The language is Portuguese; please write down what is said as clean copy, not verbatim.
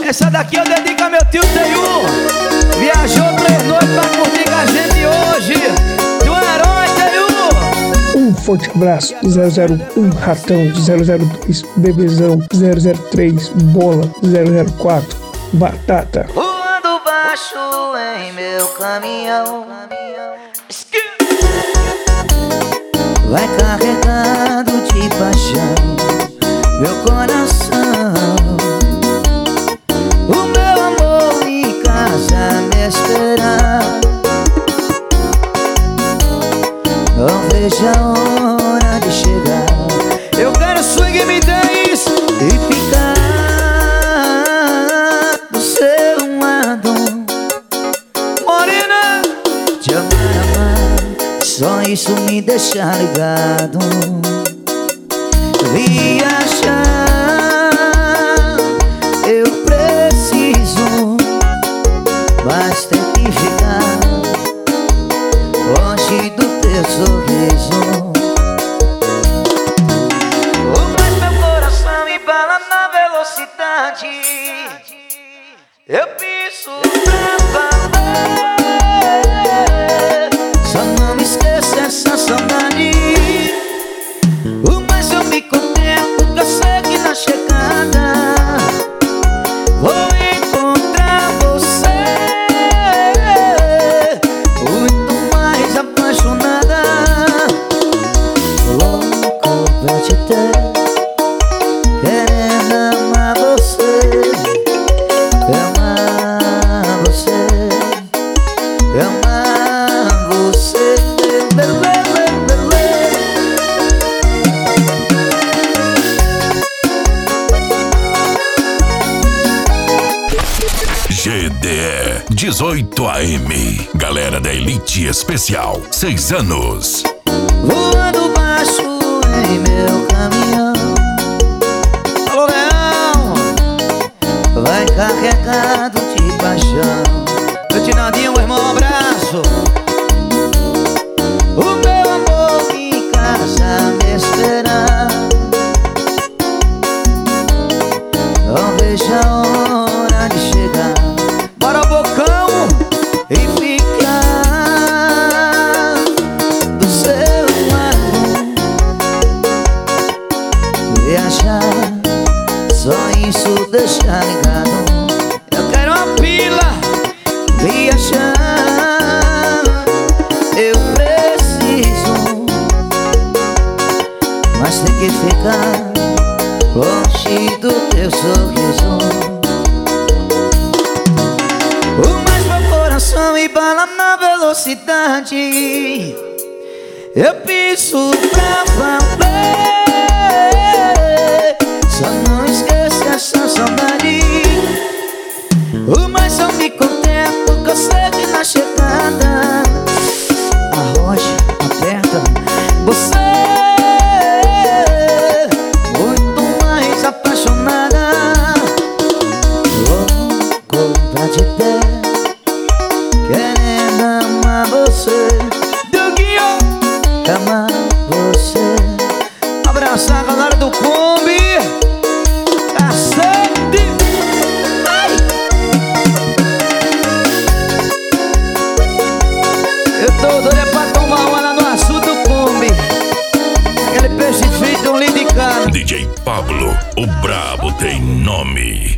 Essa daqui eu dedico a meu tio Teiu. Viajou 3 noites pra curtir com a gente hoje. Tu é herói, Teiu. Um forte abraço, 001 Ratão, 002 Bebezão, 003 Bola, 004 Batata. Voando baixo em meu caminhão, vai carregado de paixão meu coração. O meu amor em casa me esperar. Não vejo a hora de chegar. Eu quero swing, me dez E ficar do seu lado, morena. te amar, só isso me deixa ligado. Viajar, eu preciso, mas tem que ficar longe do teu sorriso. Mas meu coração embala na velocidade. Eu piso pra valer. Só não me esqueça essa saudade. Mas eu me contento, que eu sei que na chegada vou encontrar você muito mais apaixonada. Louco pra te ter, querendo amar você, amar você, amar você. GDE 18 AM. Galera da Elite Especial, 6 anos. Voando baixo em meu caminhão. Alô, Leão, vai carregado de paixão. Meu Tinadinho, meu irmão, um abraço. O meu amor em casa me esperar. Não vejo a hora de chegar. Bora, Bocão. E ficar do seu lado. Viajar, só isso deixa ligado. Eu quero uma pila. Viajar, eu preciso, mas tem que ficar longe do teu sorriso. Mas meu coração embala na velocidade. Eu piso pra valer. Só não esqueça essa saudade. Mas eu me contento, que eu sei que na chegada arrocha, aperta você muito mais apaixonada. Louco pra te ter, querendo amar você, Duguinho. amar você. Abraçar a galera do Kombi. Cacete. Ai! Eu tô doido é pra tomar uma lá no açude do Kombi. Aquele peixe frito, um lindo de cara. DJ Pablo, o brabo tem nome.